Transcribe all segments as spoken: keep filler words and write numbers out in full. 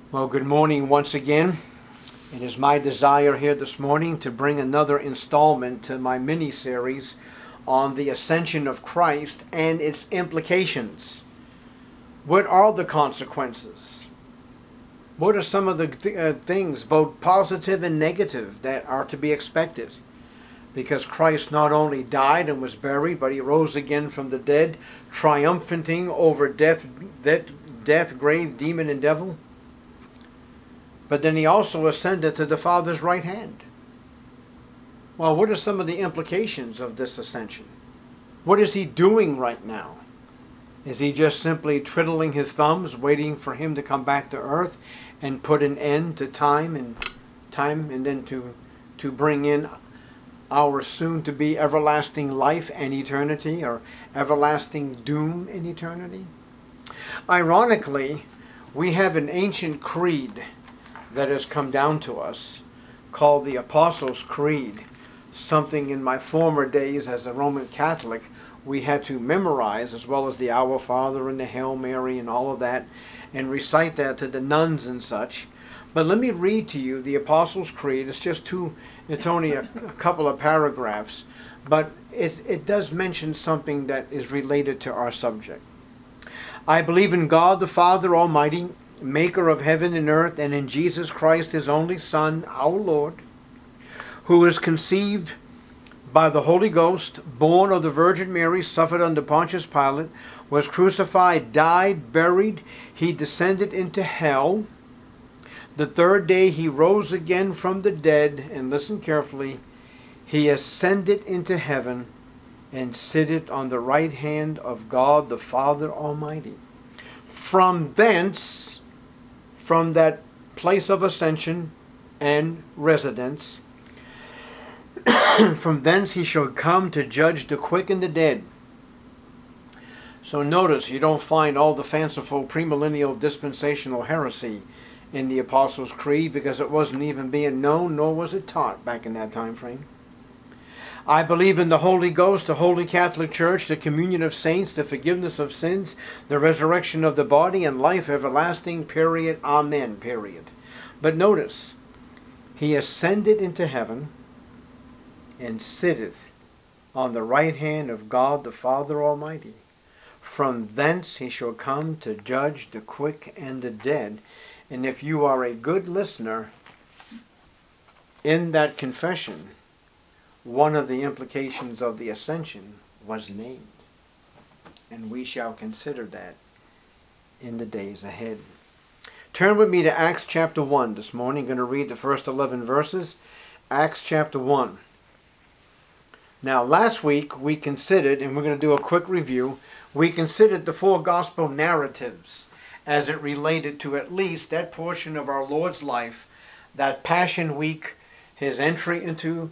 Well, good morning once again. It is my desire here this morning to bring another installment to my mini-series on the ascension of Christ and its implications. What are the consequences? What are some of the th- uh, things, both positive and negative, that are to be expected? Because Christ not only died and was buried, but he rose again from the dead, triumphing over death, death, death, grave, demon, and devil. But then he also ascended to the Father's right hand. Well, what are some of the implications of this ascension? What is he doing right now? Is he just simply twiddling his thumbs, waiting for him to come back to earth and put an end to time and time and then to, to bring in our soon-to-be everlasting life and eternity, or everlasting doom in eternity? Ironically, we have an ancient creed that has come down to us called the Apostles' Creed. Something in my former days as a Roman Catholic we had to memorize, as well as the Our Father and the Hail Mary and all of that, and recite that to the nuns and such. But let me read to you the Apostles' Creed. It's just two, it's only a, a couple of paragraphs, but it, it does mention something that is related to our subject. I believe in God the Father Almighty, maker of heaven and earth, and in Jesus Christ, his only Son, our Lord, who was conceived by the Holy Ghost, born of the Virgin Mary, suffered under Pontius Pilate, was crucified, died, buried. He descended into hell. The third day he rose again from the dead, and listen carefully, he ascended into heaven and sitteth on the right hand of God the Father Almighty. From thence, from that place of ascension and residence, from thence he shall come to judge the quick and the dead. So notice, you don't find all the fanciful premillennial dispensational heresy in the Apostles' Creed, because it wasn't even being known, nor was it taught back in that time frame. I believe in the Holy Ghost, the Holy Catholic Church, the communion of saints, the forgiveness of sins, the resurrection of the body, and life everlasting, period, amen, period. But notice, he ascended into heaven and sitteth on the right hand of God the Father Almighty. From thence he shall come to judge the quick and the dead. And if you are a good listener, in that confession, one of the implications of the ascension was named. And we shall consider that in the days ahead. Turn with me to Acts chapter one this morning. I'm going to read the first eleven verses. Acts chapter one. Now, last week we considered, and we're going to do a quick review, we considered the four gospel narratives as it related to at least that portion of our Lord's life, that Passion Week, his entry into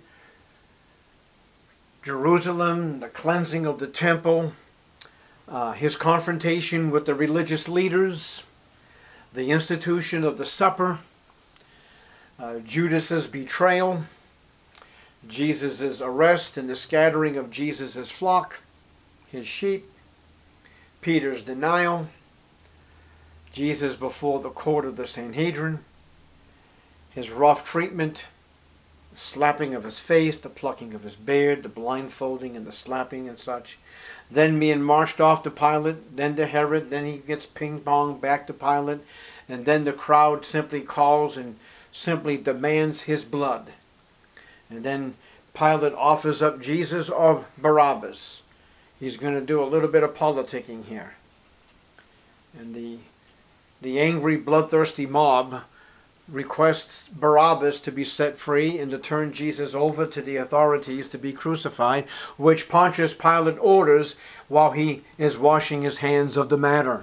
Jerusalem, the cleansing of the temple, uh, his confrontation with the religious leaders, the institution of the supper, uh, Judas's betrayal, Jesus' arrest and the scattering of Jesus' flock, his sheep, Peter's denial, Jesus before the court of the Sanhedrin, his rough treatment, the slapping of his face, the plucking of his beard, the blindfolding and the slapping and such, then being marched off to Pilate, then to Herod, then he gets ping-ponged back to Pilate, and then the crowd simply calls and simply demands his blood. And then Pilate offers up Jesus or Barabbas. He's going to do a little bit of politicking here. And the, the angry, bloodthirsty mob requests Barabbas to be set free and to turn Jesus over to the authorities to be crucified, which Pontius Pilate orders while he is washing his hands of the matter.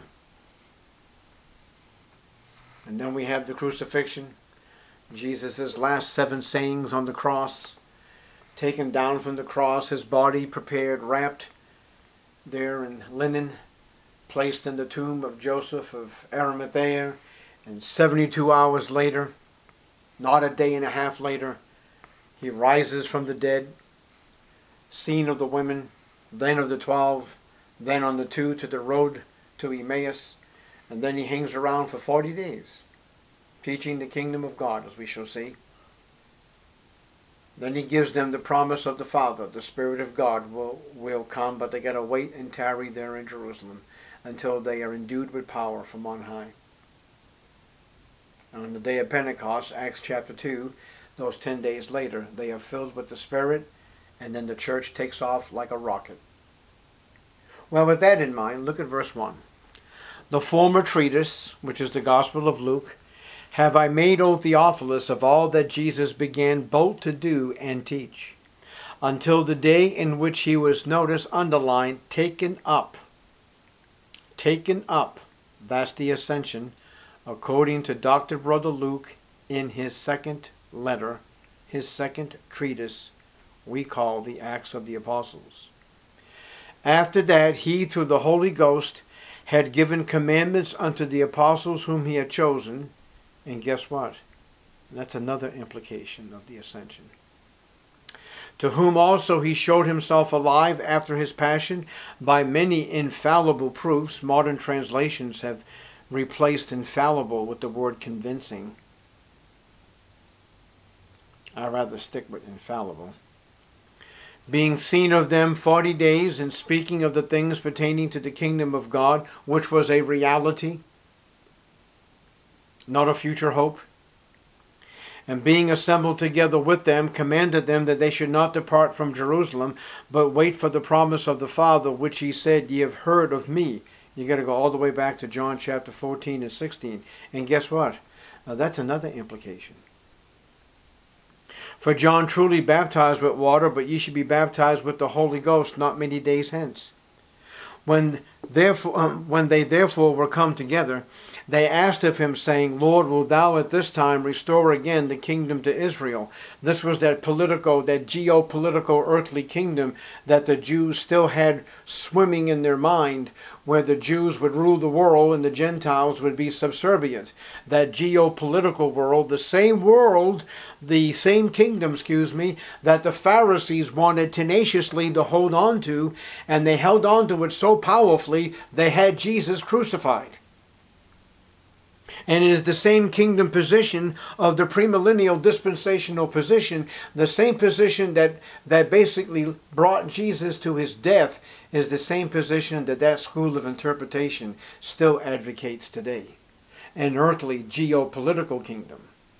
And then we have the crucifixion, Jesus' last seven sayings on the cross, taken down from the cross, his body prepared, wrapped there in linen, placed in the tomb of Joseph of Arimathea, and seventy-two hours later, not a day and a half later, he rises from the dead, seen of the women, then of the twelve, then on the two to the road to Emmaus, and then he hangs around for forty days. teaching the kingdom of God, as we shall see. Then he gives them the promise of the Father. The Spirit of God will, will come, but they got to wait and tarry there in Jerusalem until they are endued with power from on high. And on the day of Pentecost, Acts chapter two, those ten days later, they are filled with the Spirit, and then the church takes off like a rocket. Well, with that in mind, look at verse one. The former treatise, which is the Gospel of Luke, have I made, O Theophilus, of all that Jesus began both to do and teach, until the day in which he was, notice, underlined, taken up. Taken up. That's the ascension, according to Doctor Brother Luke in his second letter, his second treatise, we call the Acts of the Apostles. After that, he, through the Holy Ghost, had given commandments unto the apostles whom he had chosen. And guess what? That's another implication of the ascension. To whom also he showed himself alive after his passion by many infallible proofs. Modern translations have replaced infallible with the word convincing. I'd rather stick with infallible. Being seen of them forty days, and speaking of the things pertaining to the kingdom of God, which was a reality, not a future hope. And being assembled together with them, commanded them that they should not depart from Jerusalem, but wait for the promise of the Father, which he said, ye have heard of me. You got to go all the way back to John chapter fourteen and sixteen. And guess what? Now that's another implication. For John truly baptized with water, but ye should be baptized with the Holy Ghost not many days hence. When therefore, um, when they therefore were come together, they asked of him, saying, Lord, wilt thou at this time restore again the kingdom to Israel? This was that political, that geopolitical earthly kingdom that the Jews still had swimming in their mind, where the Jews would rule the world and the Gentiles would be subservient. That geopolitical world, the same world, the same kingdom, excuse me, that the Pharisees wanted tenaciously to hold on to, and they held on to it so powerfully, they had Jesus crucified. And it is the same kingdom position of the premillennial dispensational position, the same position that, that basically brought Jesus to his death, is the same position that that school of interpretation still advocates today. An earthly geopolitical kingdom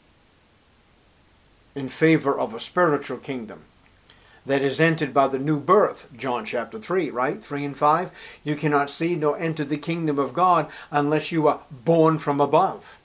in favor of a spiritual kingdom that is entered by the new birth. John chapter three, right? three and five. You cannot see nor enter the kingdom of God unless you are born from above.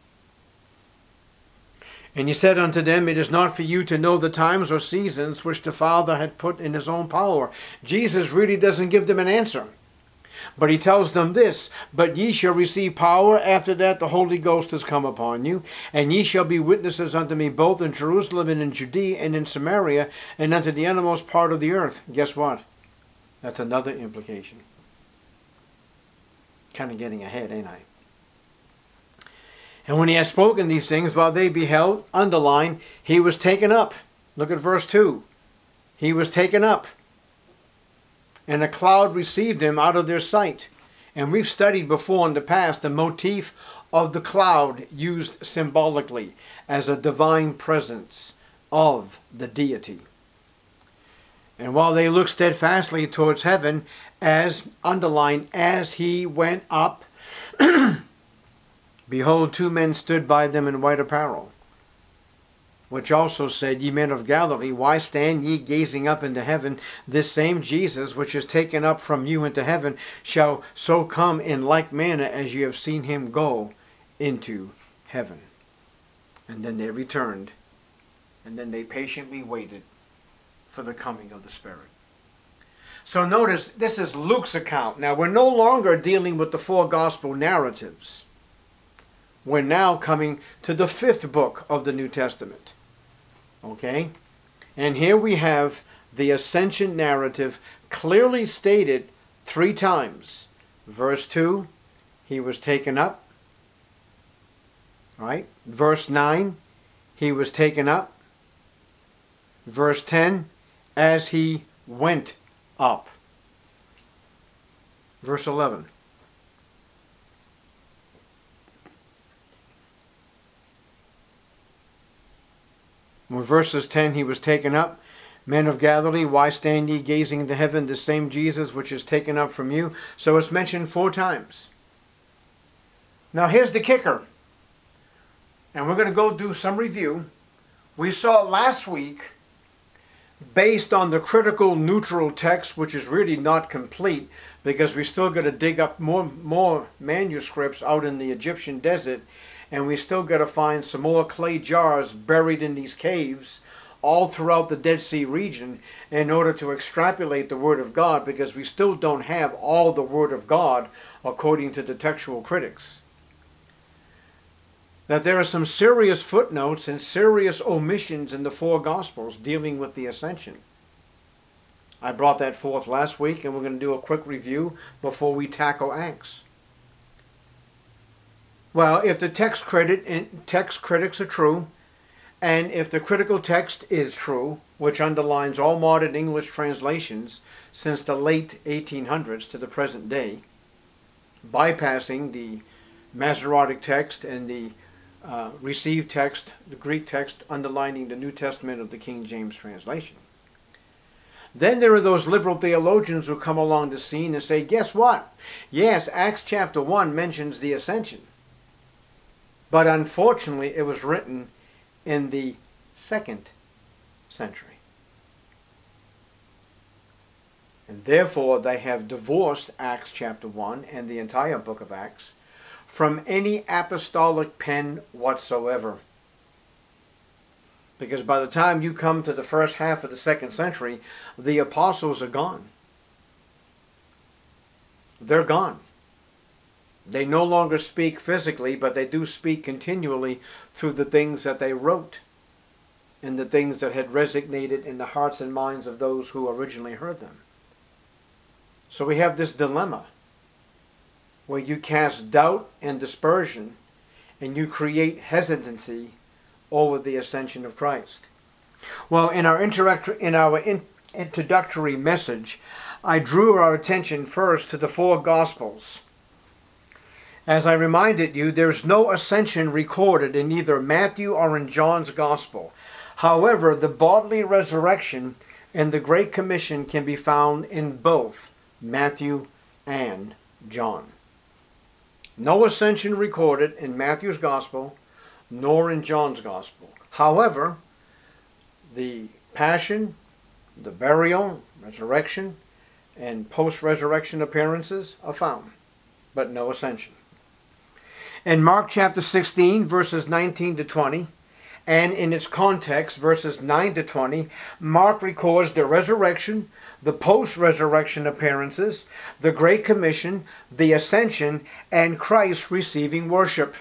And he said unto them, it is not for you to know the times or seasons which the Father had put in his own power. Jesus really doesn't give them an answer. But he tells them this, but ye shall receive power, after that the Holy Ghost has come upon you, and ye shall be witnesses unto me both in Jerusalem and in Judea and in Samaria, and unto the uttermost part of the earth. Guess what? That's another implication. Kind of getting ahead, ain't I? And when he had spoken these things, while they beheld, underline, he was taken up. Look at verse two. He was taken up. And a cloud received him out of their sight. And we've studied before in the past the motif of the cloud used symbolically as a divine presence of the deity. And while they looked steadfastly towards heaven, as, underlined, as he went up, behold, two men stood by them in white apparel, which also said, ye men of Galilee, why stand ye gazing up into heaven? This same Jesus, which is taken up from you into heaven, shall so come in like manner as ye have seen him go into heaven. And then they returned, and then they patiently waited for the coming of the Spirit. So notice, this is Luke's account. Now, we're no longer dealing with the four gospel narratives. We're now coming to the fifth book of the New Testament. Okay? And here we have the ascension narrative clearly stated three times. Verse two, he was taken up. Right? Verse nine, he was taken up. Verse ten, as he went up. Verse eleven. When verses ten, he was taken up. Men of Galilee, why stand ye gazing into heaven, the same Jesus which is taken up from you? So it's mentioned four times. Now here's the kicker. And we're going to go do some review. We saw last week, based on the critical neutral text, which is really not complete, because we still got to dig up more, more manuscripts out in the Egyptian desert, and we still got to find some more clay jars buried in these caves all throughout the Dead Sea region in order to extrapolate the Word of God, because we still don't have all the Word of God according to the textual critics. That there are some serious footnotes and serious omissions in the four Gospels dealing with the ascension. I brought that forth last week, and we're going to do a quick review before we tackle Acts. Well, if the text, credit, text critics are true, and if the critical text is true, which underlines all modern English translations since the late eighteen hundreds to the present day, bypassing the Masoretic text and the uh, received text, the Greek text underlining the New Testament of the King James translation, then there are those liberal theologians who come along the scene and say, guess what? Yes, Acts chapter one mentions the ascension, but unfortunately it was written in the second century. And therefore they have divorced Acts chapter one and the entire book of Acts from any apostolic pen whatsoever. Because by the time you come to the first half of the second century, the apostles are gone. They're gone. They no longer speak physically, but they do speak continually through the things that they wrote and the things that had resonated in the hearts and minds of those who originally heard them. So we have this dilemma where you cast doubt and dispersion and you create hesitancy over the ascension of Christ. Well, in our, interact- in our in- introductory message, I drew our attention first to the four Gospels. As I reminded you, there's no ascension recorded in either Matthew or in John's Gospel. However, the bodily resurrection and the Great Commission can be found in both Matthew and John. No ascension recorded in Matthew's Gospel nor in John's Gospel. However, the passion, the burial, resurrection, and post-resurrection appearances are found, but no ascension. In Mark chapter sixteen, verses nineteen to twenty, and in its context, verses nine to twenty, Mark records the resurrection, the post-resurrection appearances, the Great Commission, the ascension, and Christ receiving worship.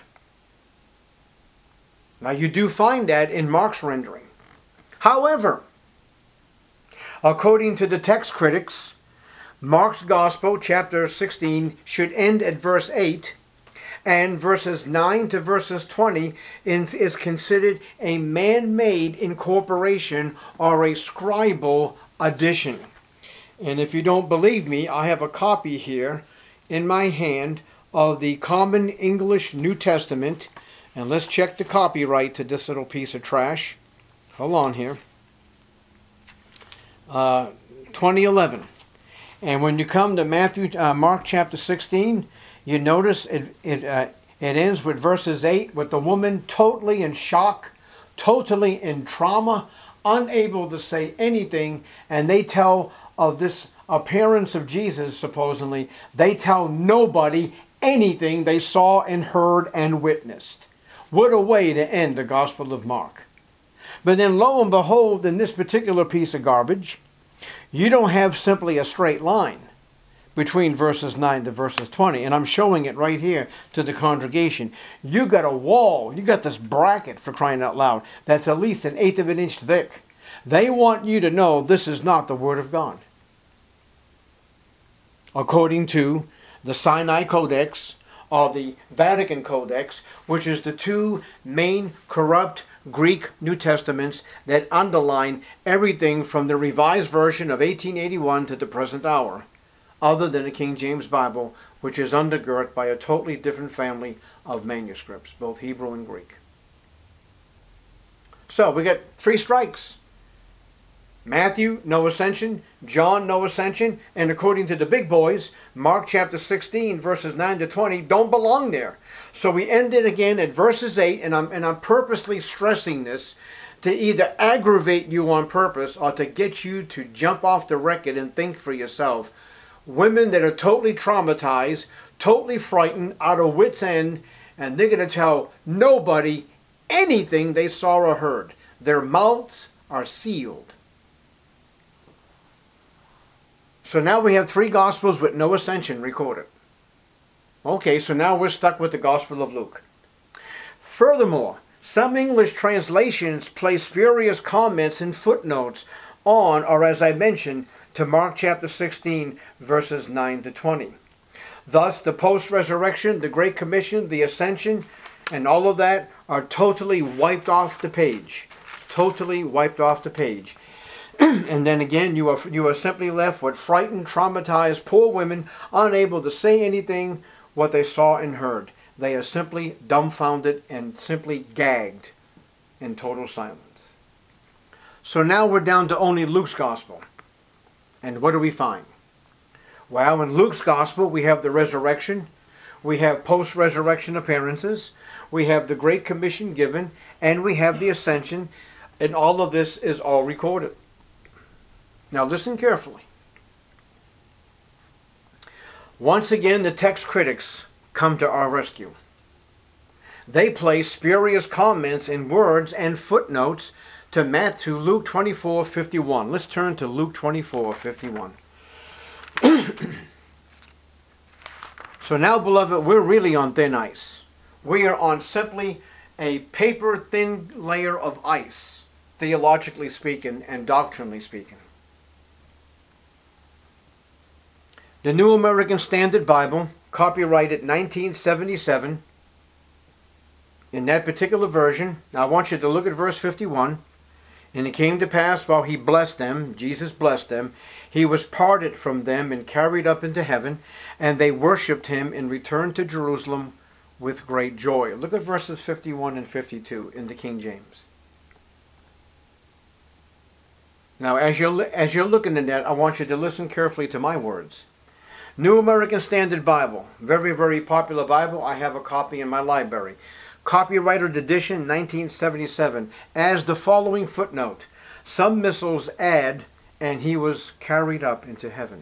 Now you do find that in Mark's rendering. However, according to the text critics, Mark's Gospel, chapter sixteen, should end at verse eight, and verses nine to verses twenty is considered a man-made incorporation or a scribal addition. And if you don't believe me, I have a copy here in my hand of the Common English New Testament. And let's check the copyright to this little piece of trash. Hold on here. Uh, twenty eleven. And when you come to Matthew, uh, Mark chapter sixteen, you notice it it uh, it ends with verses eight, with the woman totally in shock, totally in trauma, unable to say anything, and they tell of this appearance of Jesus, supposedly. They tell nobody anything they saw and heard and witnessed. What a way to end the Gospel of Mark. But then lo and behold, in this particular piece of garbage, you don't have simply a straight line between verses nine to verses twenty. And I'm showing it right here to the congregation. You got a wall. You got this bracket, for crying out loud, that's at least an eighth of an inch thick. They want you to know this is not the Word of God. According to the Sinai Codex or the Vatican Codex, which is the two main corrupt Greek New Testaments that underline everything from the Revised Version of eighteen eighty-one to the present hour, other than the King James Bible, which is undergirt by a totally different family of manuscripts, both Hebrew and Greek. So we got three strikes. Matthew, no ascension. John, no ascension. And according to the big boys, Mark chapter sixteen, verses nine to twenty, don't belong there. So we ended again at verses eight, and I'm, and I'm purposely stressing this to either aggravate you on purpose or to get you to jump off the record and think for yourself. Women that are totally traumatized, totally frightened, out of wits' end, and they're going to tell nobody anything they saw or heard. Their mouths are sealed. So now we have three Gospels with no ascension recorded. Okay, so now we're stuck with the Gospel of Luke. Furthermore, some English translations place spurious comments and footnotes on, or as I mentioned, to Mark chapter sixteen, verses nine to twenty. Thus, the post-resurrection, the Great Commission, the Ascension, and all of that are totally wiped off the page. Totally wiped off the page. And then again, you are, you are simply left with frightened, traumatized, poor women, unable to say anything what they saw and heard. They are simply dumbfounded and simply gagged in total silence. So now we're down to only Luke's Gospel. And what do we find? Well, in Luke's Gospel, we have the resurrection, we have post-resurrection appearances, we have the Great Commission given, and we have the ascension, and all of this is all recorded. Now listen carefully. Once again, the text critics come to our rescue. They place spurious comments in words and footnotes to Matthew, Luke twenty-four fifty-one. Let's turn to Luke twenty-four fifty-one. So now, beloved, we're really on thin ice. We are on simply a paper-thin layer of ice, theologically speaking and doctrinally speaking. The New American Standard Bible, copyrighted nineteen seventy-seven, in that particular version, now I want you to look at verse fifty-one. And it came to pass, while he blessed them, Jesus blessed them, he was parted from them and carried up into heaven, and they worshipped him and returned to Jerusalem with great joy. Look at verses fifty-one and fifty-two in the King James. Now, as you're, as you're looking at that, I want you to listen carefully to my words. New American Standard Bible, very, very popular Bible. I have a copy in my library. Copyrighted edition, nineteen seventy-seven, as the following footnote. Some missiles add, and he was carried up into heaven.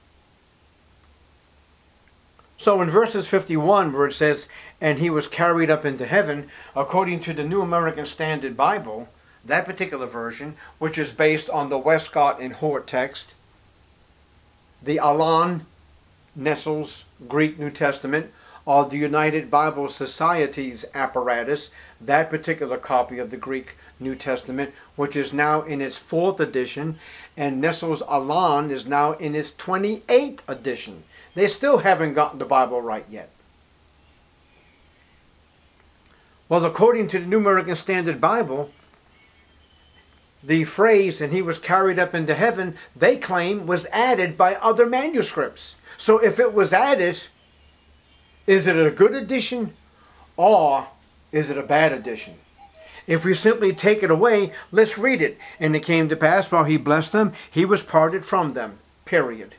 So in verses fifty-one, where it says, and he was carried up into heaven, according to the New American Standard Bible, that particular version, which is based on the Westcott and Hort text, the Alan Nessels Greek New Testament, or the United Bible Society's apparatus, that particular copy of the Greek New Testament, which is now in its fourth edition, and Nessels Alan is now in its twenty-eighth edition. They still haven't gotten the Bible right yet. Well, according to the New American Standard Bible, the phrase, and he was carried up into heaven, they claim was added by other manuscripts. So if it was added, is it a good addition or is it a bad addition? If we simply take it away, let's read it. And it came to pass, while he blessed them, he was parted from them. Period.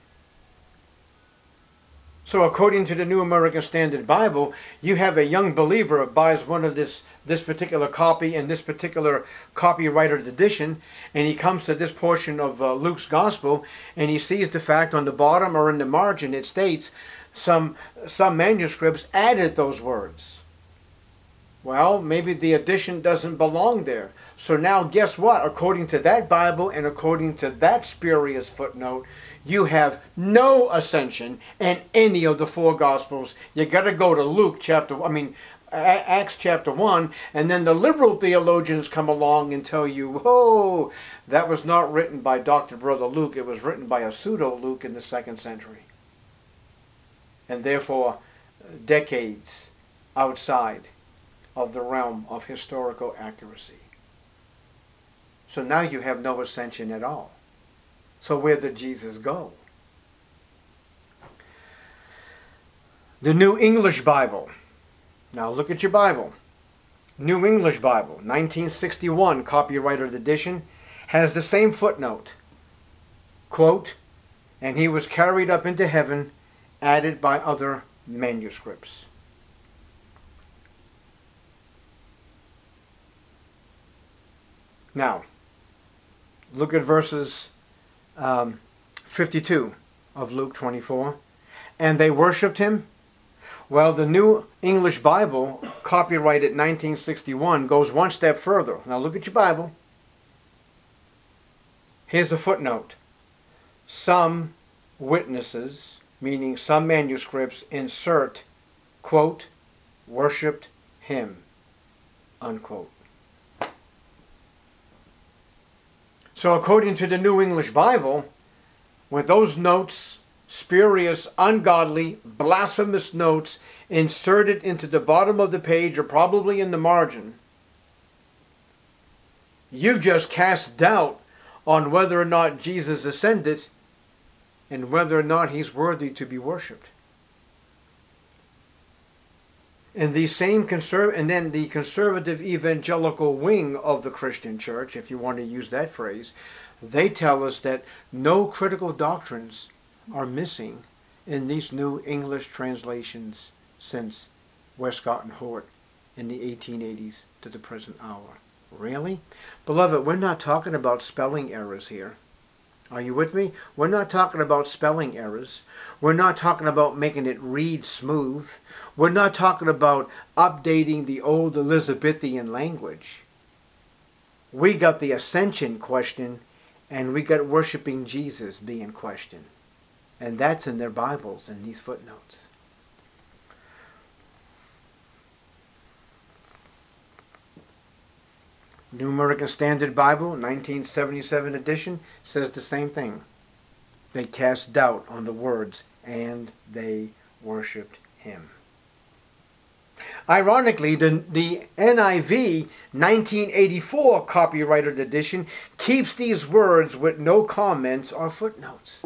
So according to the New American Standard Bible, you have a young believer buys one of this, this particular copy and this particular copyrighted edition, and he comes to this portion of uh, Luke's Gospel, and he sees the fact on the bottom or in the margin it states, Some, some manuscripts added those words. Well, maybe the addition doesn't belong there. So now guess what? According to that Bible and according to that spurious footnote, you have no ascension in any of the four Gospels. You got to go to Luke chapter, I mean, Acts chapter one, and then the liberal theologians come along and tell you, oh, that was not written by Doctor Brother Luke. It was written by a pseudo-Luke in the second century. And therefore decades outside of the realm of historical accuracy. So now you have no ascension at all. So where did Jesus go? The New English Bible. Now look at your Bible. New English Bible, nineteen sixty-one, copyrighted edition, has the same footnote. Quote, "And he was carried up into heaven, added by other manuscripts." Now, look at verses um, fifty-two of Luke twenty-four. "And they worshipped him." Well, the New English Bible, copyrighted nineteen sixty-one, goes one step further. Now look at your Bible. Here's a footnote. Some witnesses, meaning some manuscripts, insert, quote, "worshipped him," unquote. So according to the New English Bible, with those notes, spurious, ungodly, blasphemous notes inserted into the bottom of the page or probably in the margin, you've just cast doubt on whether or not Jesus ascended and whether or not he's worthy to be worshipped. And the same conserv- and then the conservative evangelical wing of the Christian church, if you want to use that phrase, they tell us that no critical doctrines are missing in these New English translations since Westcott and Hort in the eighteen eighties to the present hour. Really? Beloved, we're not talking about spelling errors here. Are you with me? We're not talking about spelling errors. We're not talking about making it read smooth. We're not talking about updating the old Elizabethan language. We got the ascension question, and we got worshiping Jesus being questioned. And that's in their Bibles in these footnotes. New American Standard Bible, nineteen seventy-seven edition, says the same thing. They cast doubt on the words, "and they worshipped him." Ironically, the, the N I V nineteen eighty-four copyrighted edition keeps these words with no comments or footnotes.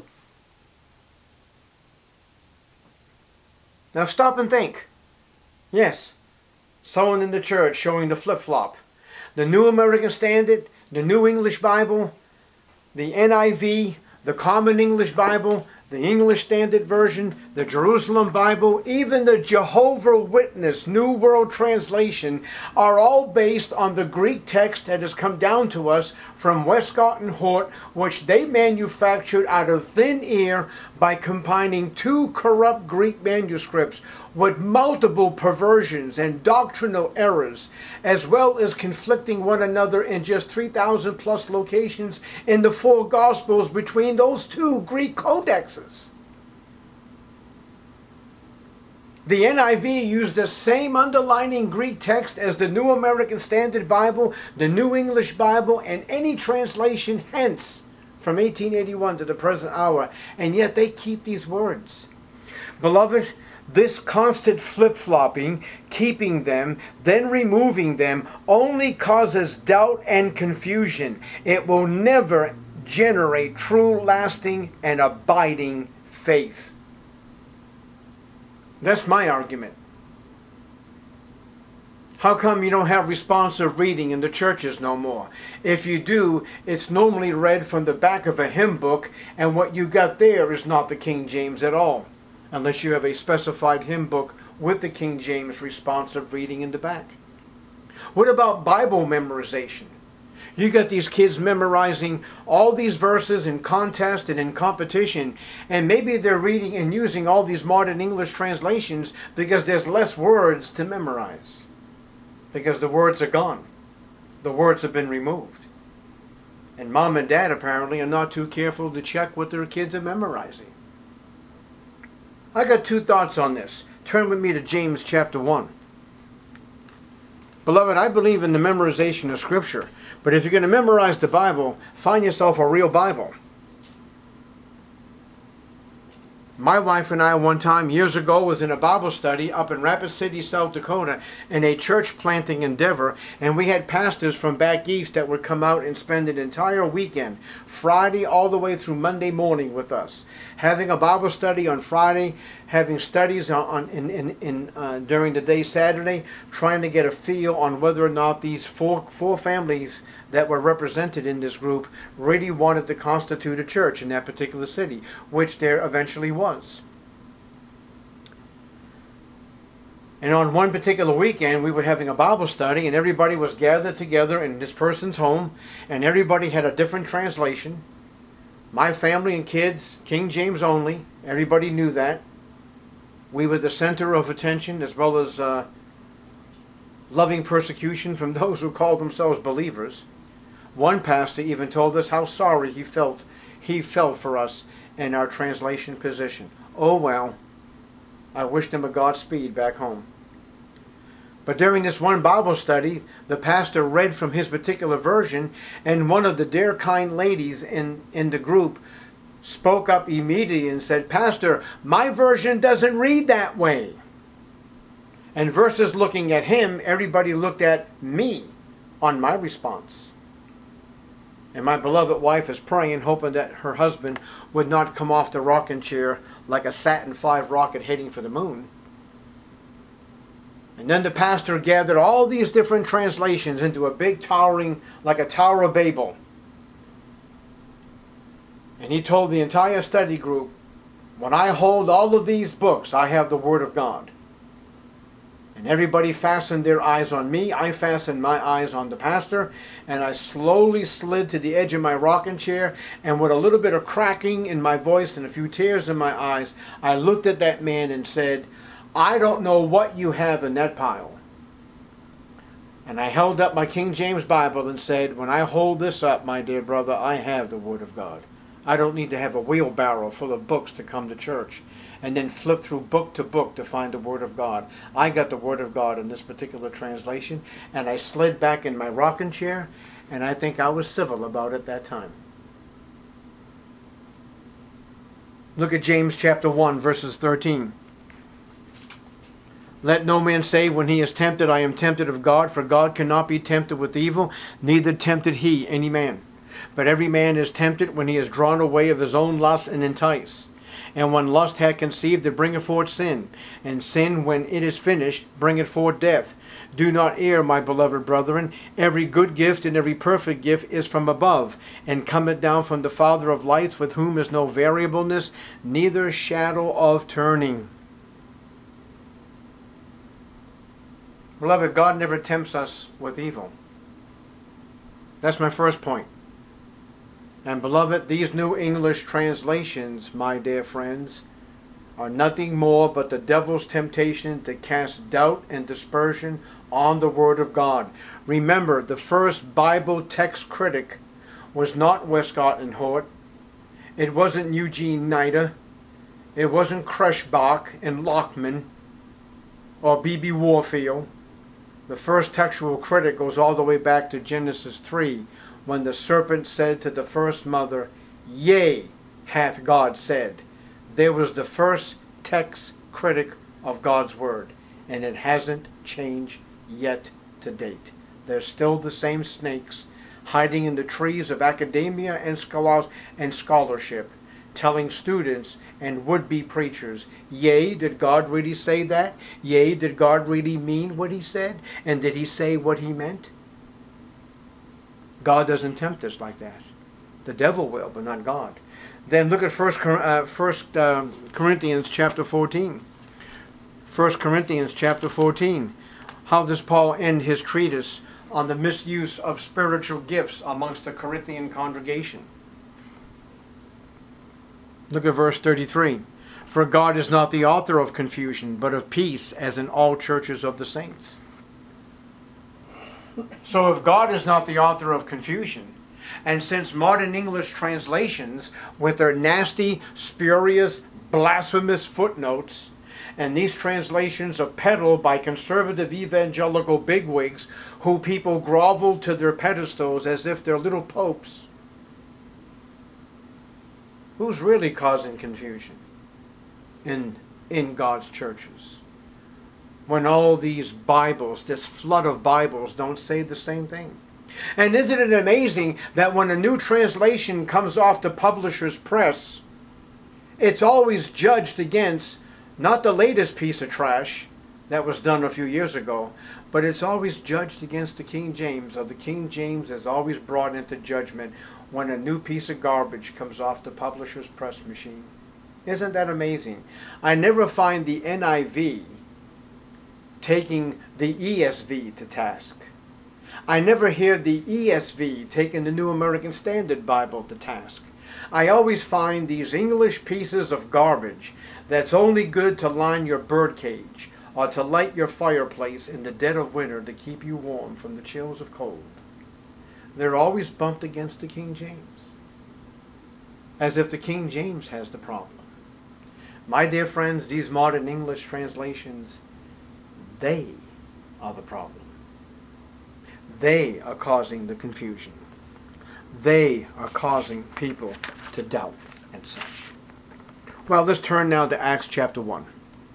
Now stop and think. Yes, someone in the church showing the flip-flop. The New American Standard, the New English Bible, the N I V, the Common English Bible, the English Standard Version, the Jerusalem Bible, even the Jehovah Witness New World Translation are all based on the Greek text that has come down to us from Westcott and Hort, which they manufactured out of thin air by combining two corrupt Greek manuscripts with multiple perversions and doctrinal errors, as well as conflicting one another in just three thousand plus locations in the four Gospels between those two Greek codexes. The N I V used the same underlining Greek text as the New American Standard Bible, the New English Bible, and any translation hence from eighteen eighty-one to the present hour, and yet they keep these words. Beloved, this constant flip-flopping, keeping them, then removing them, only causes doubt and confusion. It will never generate true, lasting, and abiding faith. That's my argument. How come you don't have responsive reading in the churches no more? If you do, it's normally read from the back of a hymn book, and what you got there is not the King James at all, unless you have a specified hymn book with the King James responsive reading in the back. What about Bible memorization? You got these kids memorizing all these verses in contest and in competition, and maybe they're reading and using all these modern English translations because there's less words to memorize. Because the words are gone. The words have been removed. And mom and dad apparently are not too careful to check what their kids are memorizing. I got two thoughts on this. Turn with me to James chapter one. Beloved, I believe in the memorization of Scripture. But if you're going to memorize the Bible, find yourself a real Bible. My wife and I one time, years ago, was in a Bible study up in Rapid City, South Dakota, in a church planting endeavor, and we had pastors from back east that would come out and spend an entire weekend, Friday all the way through Monday morning with us, having a Bible study on Friday, having studies on, on in, in, in uh, during the day Saturday, trying to get a feel on whether or not these four four families that were represented in this group really wanted to constitute a church in that particular city, which there eventually was. And on one particular weekend, we were having a Bible study, and everybody was gathered together in this person's home, and everybody had a different translation. My family and kids, King James only. Everybody knew that. We were the center of attention, as well as uh, loving persecution from those who called themselves believers. One pastor even told us how sorry he felt he felt for us in our translation position. Oh well, I wished him a Godspeed back home. But during this one Bible study, the pastor read from his particular version, and one of the dear kind ladies in, in the group spoke up immediately and said, "Pastor, my version doesn't read that way." And versus looking at him, everybody looked at me on my response. And my beloved wife is praying, hoping that her husband would not come off the rocking chair like a Saturn five rocket heading for the moon. And then the pastor gathered all these different translations into a big towering, like a Tower of Babel. And he told the entire study group, "When I hold all of these books, I have the Word of God." And everybody fastened their eyes on me. I fastened my eyes on the pastor. And I slowly slid to the edge of my rocking chair. And with a little bit of cracking in my voice and a few tears in my eyes, I looked at that man and said, "I don't know what you have in that pile." And I held up my King James Bible and said, "When I hold this up, my dear brother, I have the Word of God. I don't need to have a wheelbarrow full of books to come to church and then flip through book to book to find the Word of God. I got the Word of God in this particular translation." And I slid back in my rocking chair, and I think I was civil about it that time. Look at James chapter one, verses thirteen. "Let no man say when he is tempted, I am tempted of God, for God cannot be tempted with evil, neither tempted he any man. But every man is tempted when he is drawn away of his own lust and enticed. And when lust hath conceived, it bringeth forth sin. And sin, when it is finished, bringeth forth death. Do not err, my beloved brethren. Every good gift and every perfect gift is from above, and cometh down from the Father of lights, with whom is no variableness, neither shadow of turning." Beloved, God never tempts us with evil. That's my first point. And beloved, these New English translations, my dear friends, are nothing more but the devil's temptation to cast doubt and dispersion on the Word of God. Remember, the first Bible text critic was not Westcott and Hort. It wasn't Eugene Nida. It wasn't Kreschbach and Lockman or B B Warfield. The first textual critic goes all the way back to Genesis three, when the serpent said to the first mother, "Yea, hath God said." There was the first text critic of God's Word, and it hasn't changed yet to date. There's still the same snakes hiding in the trees of academia and scholars and scholarship, telling students and would-be preachers, "Yea, did God really say that? Yea, did God really mean what he said? And did he say what he meant?" God doesn't tempt us like that. The devil will, but not God. Then look at First, uh, First uh, Corinthians chapter fourteen. First Corinthians chapter fourteen. How does Paul end his treatise on the misuse of spiritual gifts amongst the Corinthian congregation? Look at verse thirty-three. "For God is not the author of confusion, but of peace, as in all churches of the saints." So if God is not the author of confusion, and since modern English translations, with their nasty, spurious, blasphemous footnotes, and these translations are peddled by conservative evangelical bigwigs who people grovel to their pedestals as if they're little popes, who's really causing confusion in, in God's churches? When all these Bibles, this flood of Bibles, don't say the same thing. And isn't it amazing that when a new translation comes off the publisher's press, it's always judged against Not the latest piece of trash that was done a few years ago, but it's always judged against the King James, or the King James is always brought into judgment when a new piece of garbage comes off the publisher's press machine. Isn't that amazing? I never find the N I V taking the E S V to task. I never hear the E S V taking the New American Standard Bible to task. I always find these English pieces of garbage that's only good to line your birdcage or to light your fireplace in the dead of winter to keep you warm from the chills of cold. They're always bumped against the King James, as if the King James has the problem. My dear friends, these modern English translations, they are the problem. They are causing the confusion. They are causing people to doubt and such. Well, let's turn now to Acts chapter one.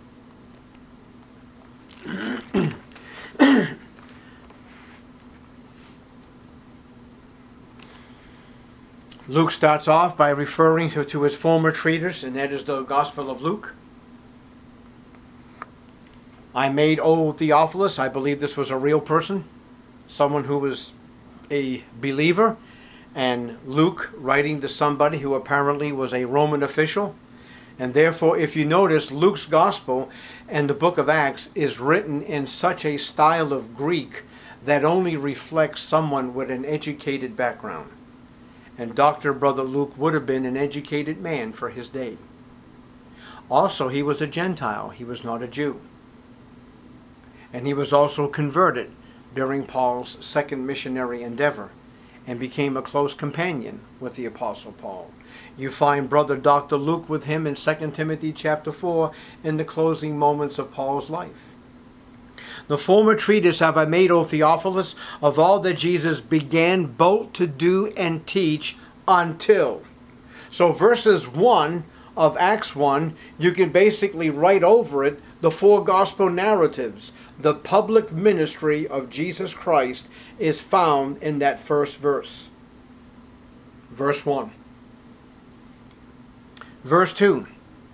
Luke starts off by referring to, to his former treatise, and that is the Gospel of Luke. I made, O Theophilus, I believe this was a real person, someone who was a believer, and Luke writing to somebody who apparently was a Roman official. And therefore, if you notice, Luke's Gospel and the book of Acts is written in such a style of Greek that only reflects someone with an educated background. And Doctor Brother Luke would have been an educated man for his day. Also, he was a Gentile. He was not a Jew. And he was also converted during Paul's second missionary endeavor and became a close companion with the Apostle Paul. You find Brother Doctor Luke with him in Second Timothy chapter four in the closing moments of Paul's life. The former treatise have I made, O Theophilus, of all that Jesus began both to do and teach until. So verses one of Acts one, you can basically write over it the four gospel narratives. The public ministry of Jesus Christ is found in that first verse. Verse one. Verse two.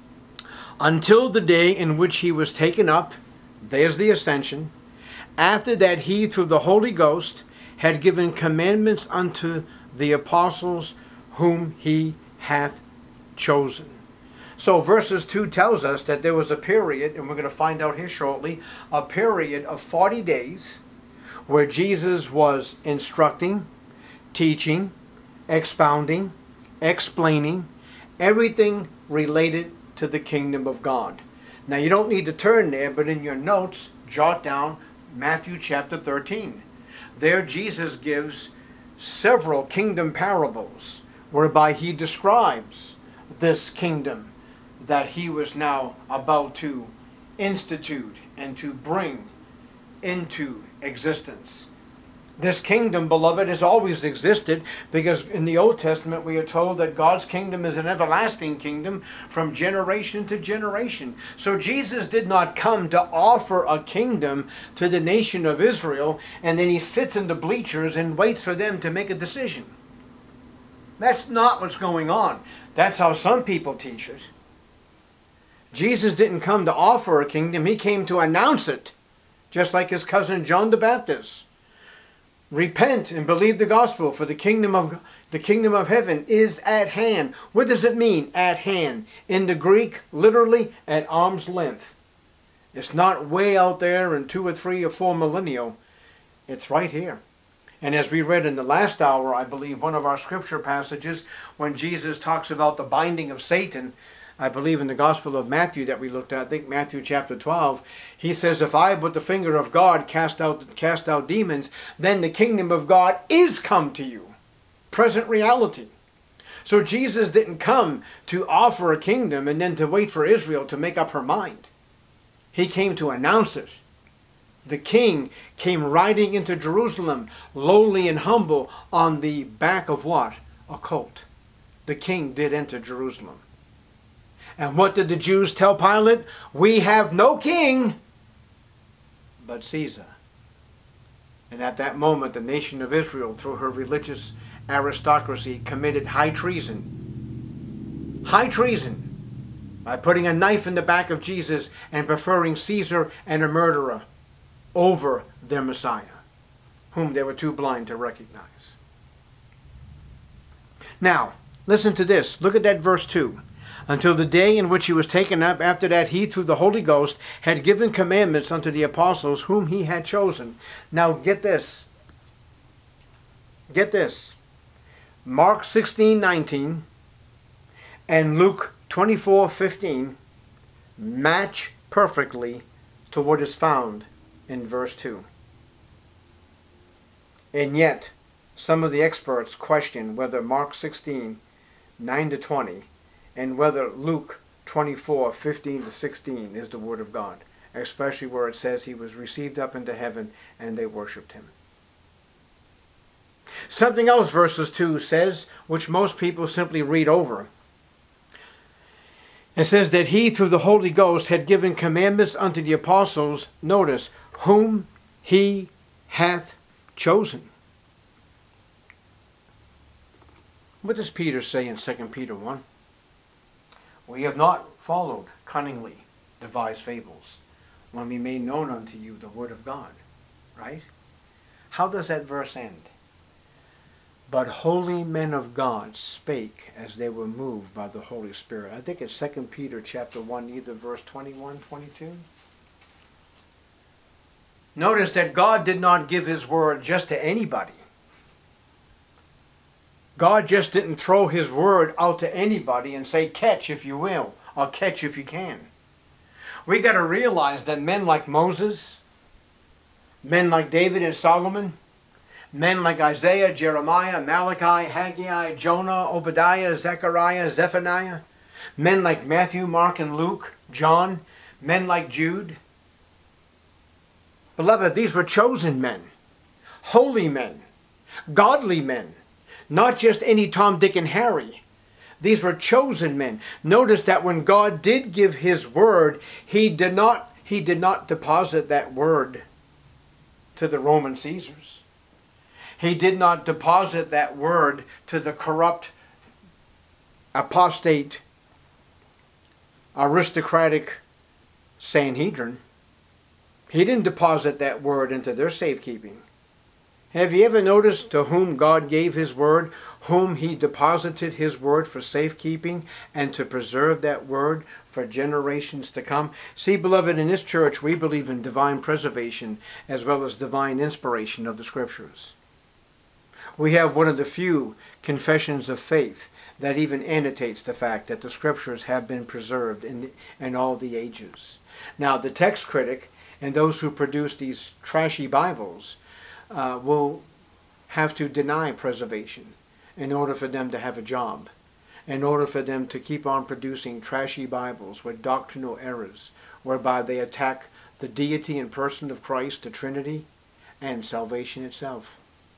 Until the day in which he was taken up, there's the ascension. After that he, through the Holy Ghost, had given commandments unto the apostles whom he hath chosen. So verses two tells us that there was a period, and we're going to find out here shortly, a period of forty days where Jesus was instructing, teaching, expounding, explaining, everything related to the kingdom of God. Now you don't need to turn there, but in your notes, jot down Matthew chapter thirteen. There Jesus gives several kingdom parables whereby he describes this kingdom that he was now about to institute and to bring into existence. This kingdom, beloved, has always existed, because in the Old Testament we are told that God's kingdom is an everlasting kingdom from generation to generation. So Jesus did not come to offer a kingdom to the nation of Israel and then he sits in the bleachers and waits for them to make a decision. That's not what's going on. That's how some people teach it. Jesus didn't come to offer a kingdom, he came to announce it, just like his cousin John the Baptist. Repent and believe the gospel, for the kingdom of the kingdom of heaven is at hand. What does it mean, at hand? In the Greek, literally at arm's length. It's not way out there in two or three or four millennial. It's right here. And as we read in the last hour, I believe, one of our scripture passages, when Jesus talks about the binding of Satan, I believe in the Gospel of Matthew that we looked at, I think Matthew chapter twelve, he says, if I with the finger of God cast out, cast out demons, then the kingdom of God is come to you. Present reality. So Jesus didn't come to offer a kingdom and then to wait for Israel to make up her mind. He came to announce it. The king came riding into Jerusalem, lowly and humble, on the back of what? A colt. The king did enter Jerusalem. And what did the Jews tell Pilate? We have no king but Caesar. And at that moment, the nation of Israel, through her religious aristocracy, committed high treason. High treason. by putting a knife in the back of Jesus and preferring Caesar and a murderer over their Messiah, whom they were too blind to recognize. Now, listen to this. Look at that verse two. Until the day in which he was taken up, after that he, through the Holy Ghost, had given commandments unto the apostles whom he had chosen. Now, get this. Get this. Mark sixteen nineteen and Luke twenty-four fifteen match perfectly to what is found in verse two. And yet, some of the experts question whether Mark sixteen nine to twenty and whether Luke twenty-four fifteen to sixteen is the Word of God, especially where it says he was received up into heaven and they worshipped him. Something else verses two says, which most people simply read over. It says that he, through the Holy Ghost, had given commandments unto the apostles, notice, whom he hath chosen. What does Peter say in Second Peter one? We have not followed cunningly devised fables, when we made known unto you the word of God. Right? How does that verse end? But holy men of God spake as they were moved by the Holy Spirit. I think it's Second Peter chapter one, either verse twenty-one, twenty-two. Notice that God did not give his word just to anybody. God just didn't throw his word out to anybody and say, catch if you will, or catch if you can. We got to realize that men like Moses, men like David and Solomon, men like Isaiah, Jeremiah, Malachi, Haggai, Jonah, Obadiah, Zechariah, Zephaniah, men like Matthew, Mark, and Luke, John, men like Jude. Beloved, these were chosen men, holy men, godly men, not just any Tom, Dick, and Harry. These were chosen men. Notice that when God did give his word, he did not, he did not deposit that word to the Roman Caesars. He did not deposit that word to the corrupt, apostate, aristocratic Sanhedrin. He didn't deposit that word into their safekeeping. Have you ever noticed to whom God gave his word, whom he deposited his word for safekeeping and to preserve that word for generations to come? See, beloved, in this church we believe in divine preservation as well as divine inspiration of the Scriptures. We have one of the few confessions of faith that even annotates the fact that the Scriptures have been preserved in, in all the ages. Now, the text critic and those who produce these trashy Bibles uh, will have to deny preservation in order for them to have a job, in order for them to keep on producing trashy Bibles with doctrinal errors, whereby they attack the deity and person of Christ, the Trinity, and salvation itself.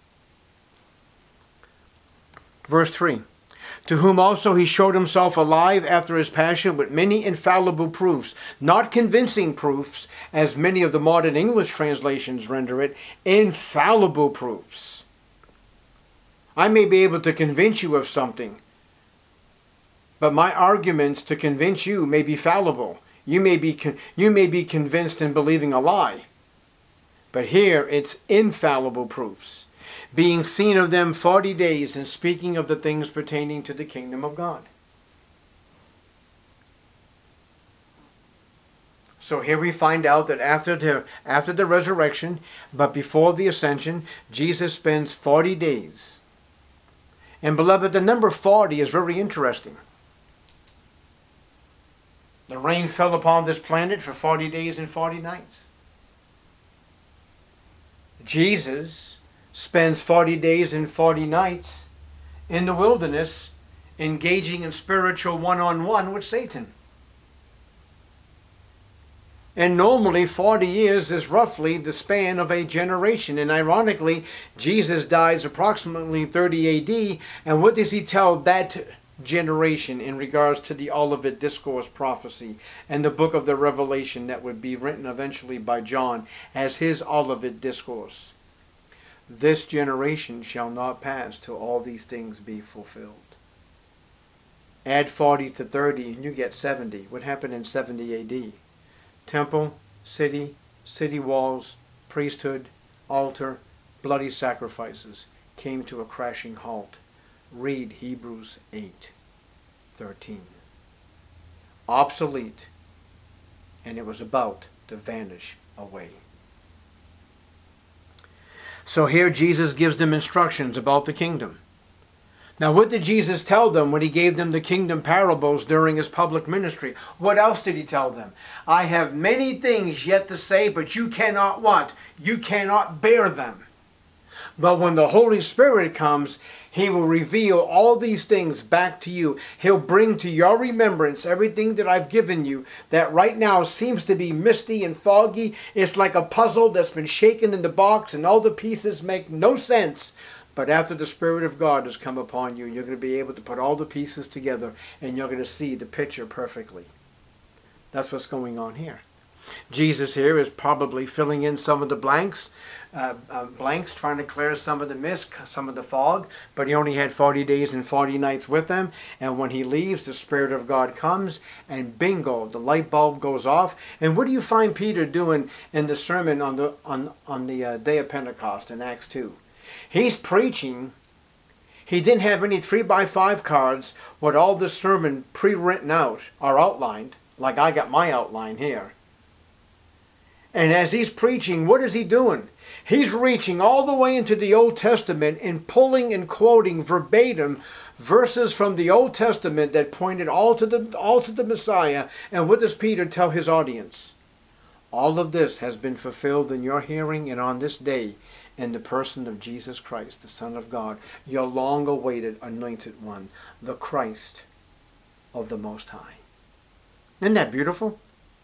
Verse three. To whom also he showed himself alive after his passion with many infallible proofs, not convincing proofs, as many of the modern English translations render it, infallible proofs. I may be able to convince you of something, but my arguments to convince you may be fallible. You may be, con- you may be convinced in believing a lie. But here it's infallible proofs, being seen of them forty days and speaking of the things pertaining to the kingdom of God. So here we find out that after the, after the resurrection, but before the ascension, Jesus spends forty days. And beloved, the number forty is very interesting. The rain fell upon this planet for forty days and forty nights. Jesus spends forty days and forty nights in the wilderness engaging in spiritual one-on-one with Satan. And normally forty years is roughly the span of a generation. And ironically, Jesus dies approximately thirty A D. And what does he tell that generation in regards to the Olivet Discourse prophecy and the book of the Revelation that would be written eventually by John as his Olivet Discourse? This generation shall not pass till all these things be fulfilled. Add forty to thirty and you get seventy. What happened in seventy A D? Temple, city, city walls, priesthood, altar, bloody sacrifices came to a crashing halt. Read Hebrews eight thirteen. Obsolete, and it was about to vanish away. So here Jesus gives them instructions about the kingdom. Now, what did Jesus tell them when he gave them the kingdom parables during his public ministry? What else did he tell them? I have many things yet to say, but you cannot what? You cannot bear them. But when the Holy Spirit comes, he will reveal all these things back to you. He'll bring to your remembrance everything that I've given you that right now seems to be misty and foggy. It's like a puzzle that's been shaken in the box and all the pieces make no sense. But after the Spirit of God has come upon you, you're going to be able to put all the pieces together and you're going to see the picture perfectly. That's what's going on here. Jesus here is probably filling in some of the blanks, uh, uh, blanks, trying to clear some of the mist, some of the fog, but he only had forty days and forty nights with them, and when he leaves, the Spirit of God comes, and bingo, the light bulb goes off. And what do you find Peter doing in the sermon on the, on, on the uh, day of Pentecost in Acts two? He's preaching. He didn't have any three by five cards with all the sermon pre-written out or outlined, like I got my outline here. And as he's preaching, what is he doing? He's reaching all the way into the Old Testament and pulling and quoting verbatim verses from the Old Testament that pointed all to the, all to the Messiah. And what does Peter tell his audience? All of this has been fulfilled in your hearing and on this day in the person of Jesus Christ, the Son of God, your long-awaited anointed one, the Christ of the Most High. Isn't that beautiful?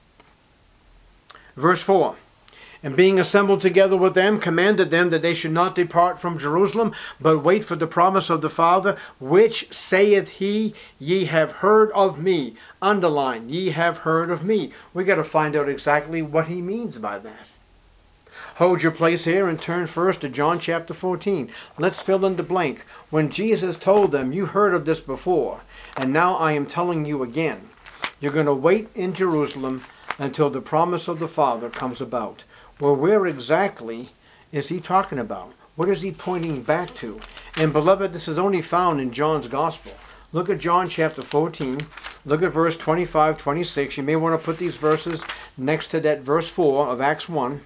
Verse four. And being assembled together with them, commanded them that they should not depart from Jerusalem, but wait for the promise of the Father, which saith he, ye have heard of me. Underline, ye have heard of me. We got to find out exactly what he means by that. Hold your place here and turn first to John chapter fourteen. Let's fill in the blank. When Jesus told them, you heard of this before, and now I am telling you again. You're going to wait in Jerusalem until the promise of the Father comes about. Well, where exactly is he talking about? What is he pointing back to? And beloved, this is only found in John's Gospel. Look at John chapter fourteen. Look at verse twenty-five, twenty-six. You may want to put these verses next to that verse four of Acts one.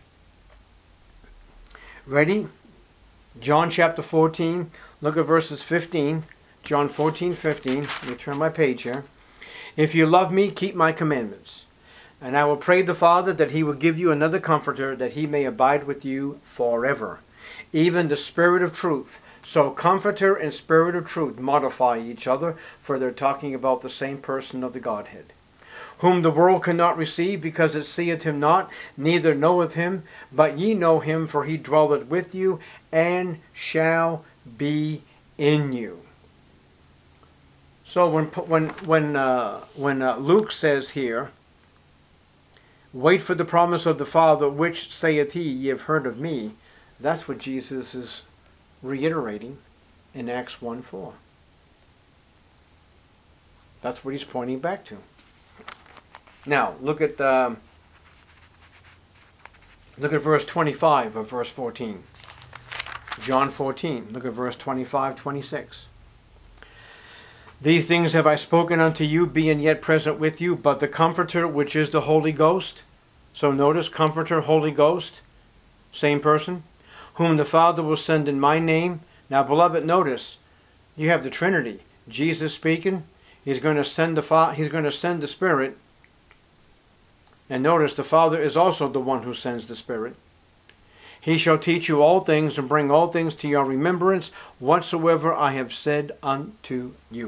Ready? John chapter fourteen. Look at verses fifteen. John fourteen, fifteen. Let me turn my page here. If you love me, keep my commandments. And I will pray the Father that he will give you another comforter, that he may abide with you forever, even the Spirit of truth. So comforter and Spirit of truth modify each other, for they're talking about the same person of the Godhead. Whom the world cannot receive, because it seeth him not, neither knoweth him, but ye know him, for he dwelleth with you, and shall be in you. So when when when uh, when uh, Luke says here, wait for the promise of the Father, which saith he, ye have heard of me. That's what Jesus is reiterating in Acts one four. That's what he's pointing back to. Now, look at um, look at verse twenty-five of verse fourteen. John fourteen. Look at verse twenty-five, twenty-six. These things have I spoken unto you, being yet present with you, but the Comforter, which is the Holy Ghost. So notice, Comforter, Holy Ghost, same person, whom the Father will send in my name. Now, beloved, notice, you have the Trinity. Jesus speaking, he's going to send the Fa- he's going to send the Spirit. And notice, the Father is also the one who sends the Spirit. He shall teach you all things and bring all things to your remembrance, whatsoever I have said unto you.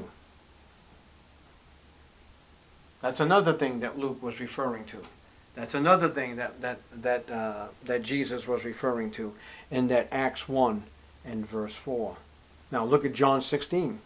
That's another thing that Luke was referring to. That's another thing that that that uh, that Jesus was referring to in that Acts one and verse four. Now look at John sixteen.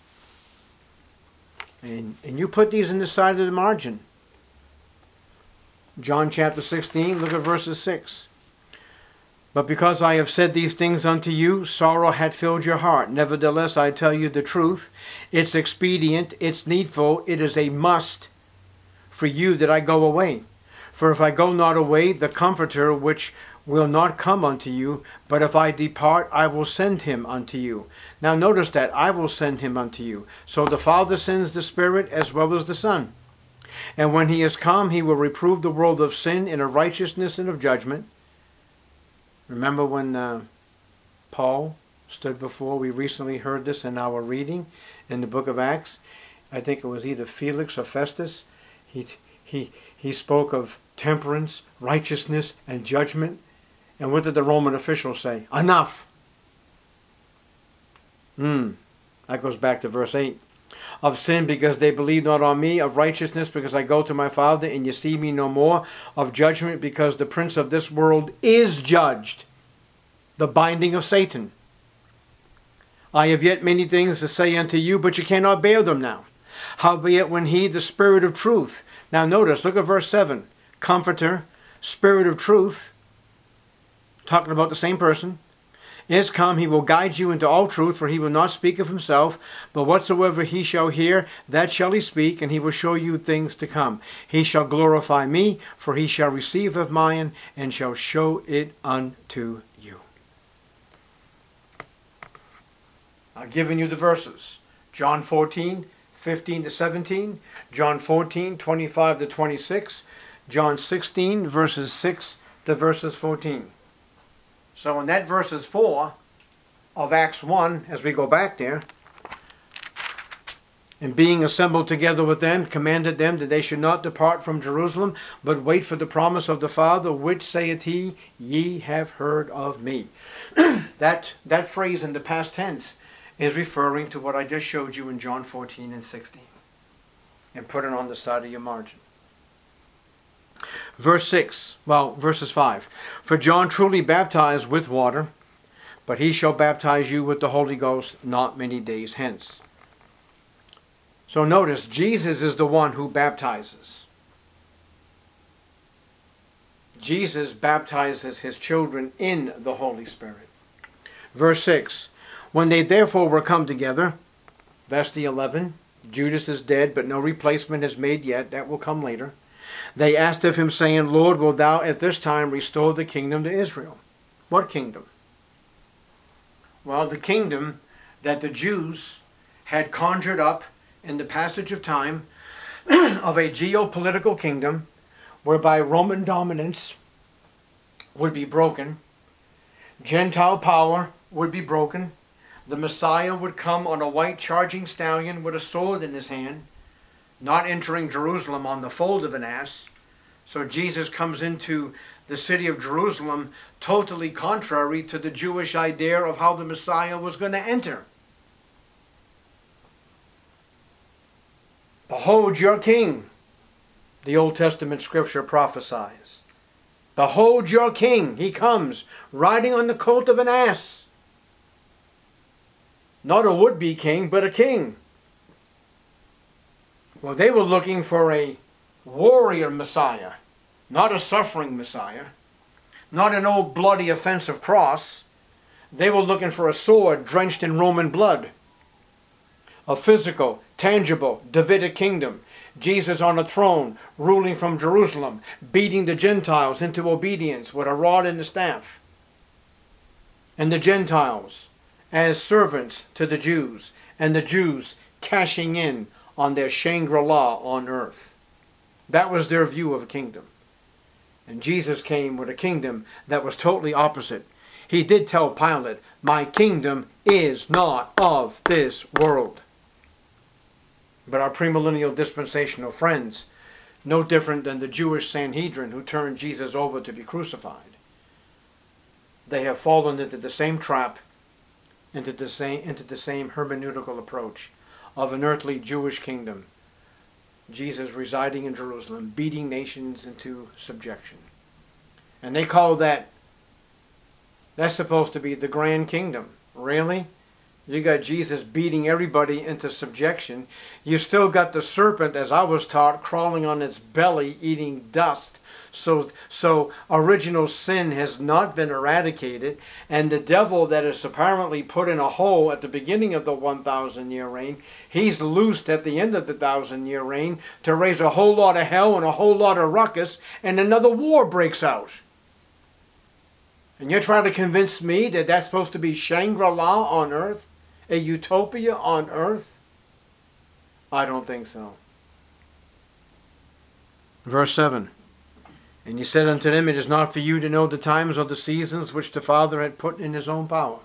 And, and you put these in the side of the margin. John chapter sixteen, look at verses six. But because I have said these things unto you, sorrow hath filled your heart. Nevertheless, I tell you the truth. It's expedient, it's needful, it is a must for you that I go away. For if I go not away, the Comforter which will not come unto you, but if I depart, I will send him unto you. Now notice that, I will send him unto you. So the Father sends the Spirit as well as the Son. And when he is come, he will reprove the world of sin and of righteousness and of judgment. Remember when uh, Paul stood before, we recently heard this in our reading in the book of Acts. I think it was either Felix or Festus. He, he, he spoke of temperance, righteousness, and judgment. And what did the Roman officials say? Enough! Hmm, that goes back to verse eight. Of sin, because they believe not on me. Of righteousness, because I go to my Father, and ye see me no more. Of judgment, because the prince of this world is judged. The binding of Satan. I have yet many things to say unto you, but you cannot bear them now. Howbeit when he, the Spirit of truth. Now notice, look at verse seven. Comforter, Spirit of truth. Talking about the same person. Is come, he will guide you into all truth, for he will not speak of himself, but whatsoever he shall hear, that shall he speak, and he will show you things to come. He shall glorify me, for he shall receive of mine, and shall show it unto you. I've given you the verses. John fourteen, fifteen to seventeen, John fourteen, twenty-five to twenty-six, John sixteen, verses six to verses fourteen. So in that verses four of Acts one, as we go back there, and being assembled together with them, commanded them that they should not depart from Jerusalem, but wait for the promise of the Father, which saith he, ye have heard of me. that, that phrase in the past tense is referring to what I just showed you in John fourteen and sixteen. And put it on the side of your margin. Verse six, well, verses five. For John truly baptized with water, but he shall baptize you with the Holy Ghost not many days hence. So notice, Jesus is the one who baptizes. Jesus baptizes his children in the Holy Spirit. Verse six. When they therefore were come together, verse the eleven, Judas is dead, but no replacement is made yet. That will come later. They asked of him, saying, Lord, wilt thou at this time restore the kingdom to Israel? What kingdom? Well, the kingdom that the Jews had conjured up in the passage of time of a geopolitical kingdom whereby Roman dominance would be broken, Gentile power would be broken, the Messiah would come on a white charging stallion with a sword in his hand, not entering Jerusalem on the fold of an ass. So Jesus comes into the city of Jerusalem totally contrary to the Jewish idea of how the Messiah was going to enter. Behold your king, the Old Testament scripture prophesies. Behold your king, he comes, riding on the colt of an ass. Not a would-be king, but a king. Well, they were looking for a warrior Messiah, not a suffering Messiah, not an old bloody offensive cross. They were looking for a sword drenched in Roman blood. A physical, tangible, Davidic kingdom. Jesus on a throne, ruling from Jerusalem, beating the Gentiles into obedience with a rod and a staff. And the Gentiles as servants to the Jews, and the Jews cashing in on their Shangri-La on earth. That was their view of a kingdom. And Jesus came with a kingdom that was totally opposite. He did tell Pilate, my kingdom is not of this world. But our premillennial dispensational friends, no different than the Jewish Sanhedrin who turned Jesus over to be crucified. They have fallen into the same trap, into the same, into the same hermeneutical approach of an earthly Jewish kingdom. Jesus residing in Jerusalem, beating nations into subjection. And they call that, that's supposed to be the grand kingdom. Really? You got Jesus beating everybody into subjection. You still got the serpent, as I was taught, crawling on its belly, eating dust. So, so original sin has not been eradicated, and the devil that is apparently put in a hole at the beginning of the one thousand year reign, he's loosed at the end of the thousand year reign to raise a whole lot of hell and a whole lot of ruckus, and another war breaks out. And you're trying to convince me that that's supposed to be Shangri-La on earth? A utopia on earth? I don't think so. Verse seven. And he said unto them, It is not for you to know the times or the seasons which the Father had put in his own power.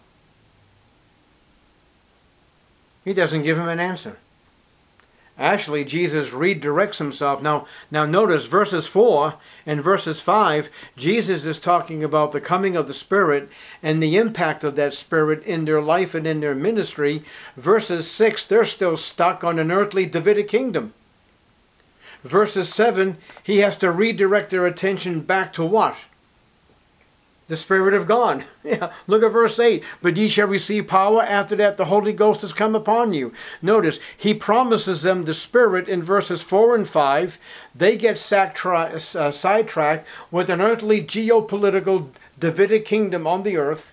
He doesn't give him an answer. Actually, Jesus redirects himself. Now, now notice verses four and verses five, Jesus is talking about the coming of the Spirit and the impact of that Spirit in their life and in their ministry. Verses six, they're still stuck on an earthly Davidic kingdom. Verses seven, he has to redirect their attention back to what? The Spirit of God. Yeah, look at verse eight. But ye shall receive power, after that the Holy Ghost has come upon you. Notice, he promises them the Spirit in verses four and five. They get uh, sidetracked with an earthly geopolitical Davidic kingdom on the earth.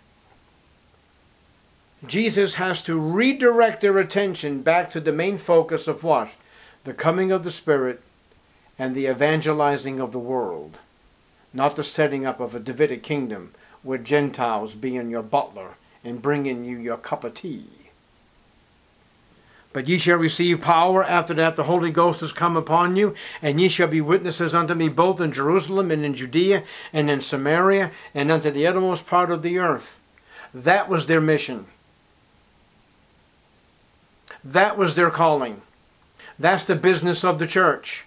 Jesus has to redirect their attention back to the main focus of what? The coming of the Spirit and the evangelizing of the world. Not the setting up of a Davidic kingdom with Gentiles being your butler and bringing you your cup of tea. But ye shall receive power, after that the Holy Ghost has come upon you, and ye shall be witnesses unto me both in Jerusalem and in Judea and in Samaria and unto the uttermost part of the earth. That was their mission. That was their calling. That's the business of the church.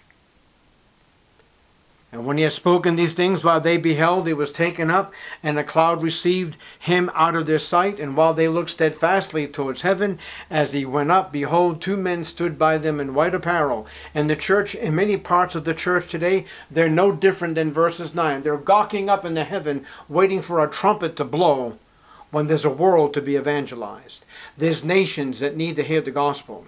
And when he had spoken these things, while they beheld, he was taken up, and a cloud received him out of their sight. And while they looked steadfastly towards heaven, as he went up, behold, two men stood by them in white apparel. And the church, in many parts of the church today, they're no different than verses nine. They're gawking up into heaven, waiting for a trumpet to blow when there's a world to be evangelized. There's nations that need to hear the gospel.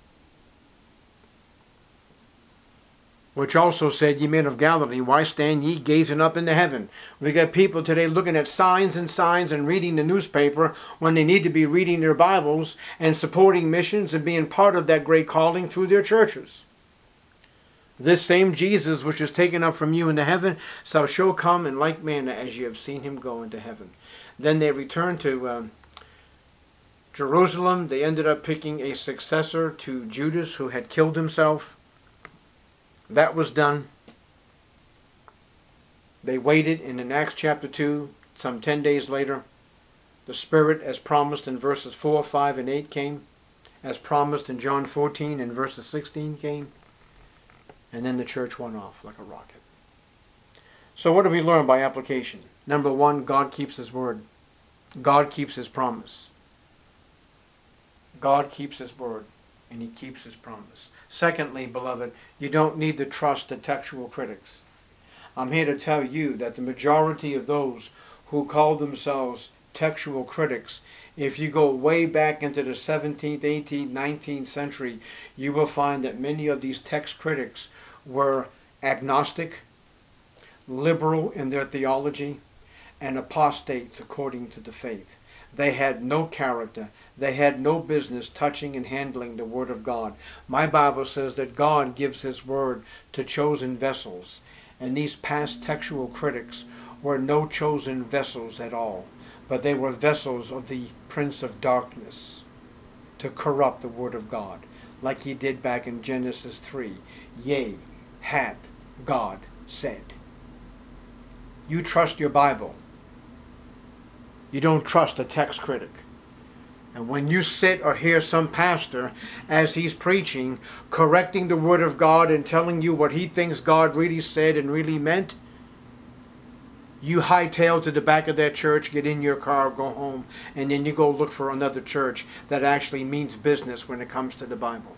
Which also said, Ye men of Galilee, why stand ye gazing up into heaven? We got people today looking at signs and signs and reading the newspaper when they need to be reading their Bibles and supporting missions and being part of that great calling through their churches. This same Jesus which is taken up from you into heaven shall show come in like manner as ye have seen him go into heaven. Then they returned to um, Jerusalem. They ended up picking a successor to Judas, who had killed himself. That was done. They waited, and in Acts chapter two, some ten days later, the Spirit, as promised in verses four, five, and eight, came. As promised in John fourteen and verses sixteen came. And then the church went off like a rocket. So what do we learn by application? Number one, God keeps his word. God keeps his promise. God keeps his word, and he keeps his promise. Secondly, beloved, you don't need to trust the textual critics. I'm here to tell you that the majority of those who call themselves textual critics, if you go way back into the seventeenth, eighteenth, nineteenth century, you will find that many of these text critics were agnostic, liberal in their theology, and apostates according to the faith. They had no character. They had no business touching and handling the Word of God. My Bible says that God gives his Word to chosen vessels. And these past textual critics were no chosen vessels at all. But they were vessels of the Prince of Darkness to corrupt the Word of God. Like he did back in Genesis three. Yea, hath God said. You trust your Bible. You don't trust a text critic. And when you sit or hear some pastor, as he's preaching, correcting the Word of God and telling you what he thinks God really said and really meant, you hightail to the back of that church, get in your car, go home, and then you go look for another church that actually means business when it comes to the Bible.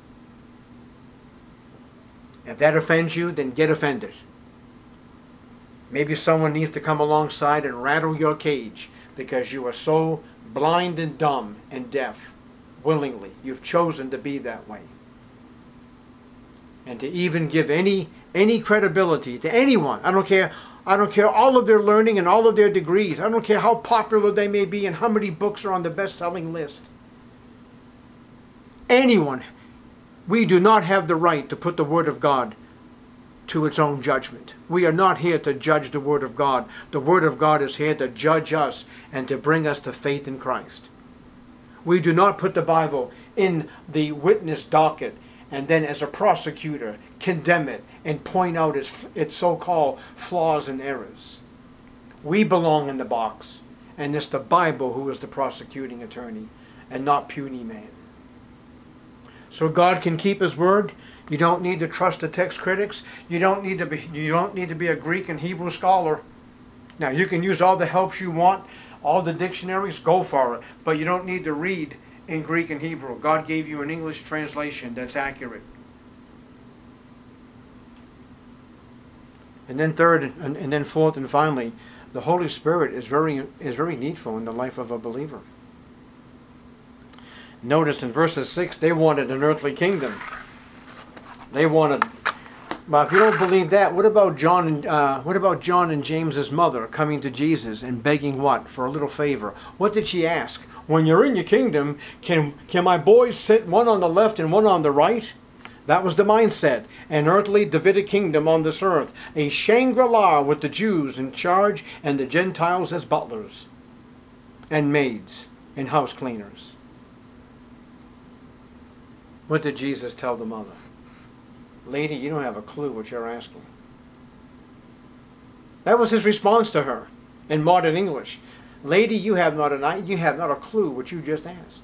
If that offends you, then get offended. Maybe someone needs to come alongside and rattle your cage, because you are so blind and dumb and deaf willingly. You've chosen to be that way. And to even give any any credibility to anyone, I don't care, I don't care all of their learning and all of their degrees. I don't care how popular they may be and how many books are on the best-selling list. Anyone, we do not have the right to put the Word of God to its own judgment. We are not here to judge the Word of God. The Word of God is here to judge us and to bring us to faith in Christ. We do not put the Bible in the witness docket and then as a prosecutor condemn it and point out its, its so-called flaws and errors. We belong in the box, and it's the Bible who is the prosecuting attorney and not puny man. So God can keep His word. You don't need to trust the text critics. You don't need to be, you don't need to be a Greek and Hebrew scholar. Now you can use all the helps you want, all the dictionaries, go for it. But you don't need to read in Greek and Hebrew. God gave you an English translation that's accurate. And then third, and, and then fourth, and finally, the Holy Spirit is very is very needful in the life of a believer. Notice in verses six, they wanted an earthly kingdom. They wanted. But if you don't believe that, what about John and uh, what about John and James's mother coming to Jesus and begging what for a little favor? What did she ask? When you're in your kingdom, can can my boys sit one on the left and one on the right? That was the mindset. An earthly Davidic kingdom on this earth, a Shangri-La with the Jews in charge and the Gentiles as butlers and maids and house cleaners. What did Jesus tell the mother? Lady, you don't have a clue what you're asking. That was his response to her in modern English. Lady, you have not an you have not a clue what you just asked.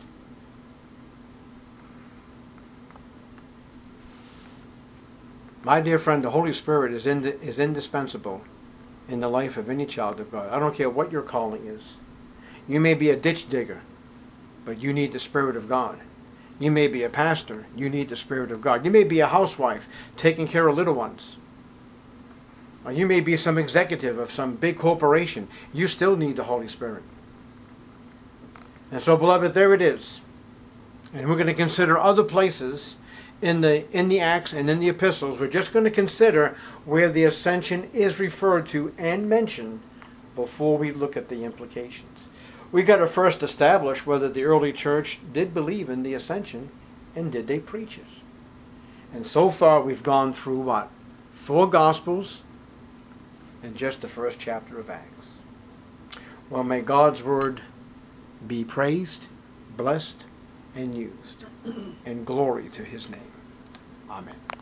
My dear friend, the Holy Spirit is in, is indispensable in the life of any child of God. I don't care what your calling is. You may be a ditch digger, but you need the Spirit of God. You may be a pastor. You need the Spirit of God. You may be a housewife taking care of little ones. Or you may be some executive of some big corporation. You still need the Holy Spirit. And so, beloved, there it is. And we're going to consider other places in the, in the Acts and in the epistles. We're just going to consider where the ascension is referred to and mentioned before we look at the implications. We've got to first establish whether the early church did believe in the ascension and did they preach it. And so far we've gone through what? Four Gospels and just the first chapter of Acts. Well, may God's word be praised, blessed, and used, and glory to His name. Amen.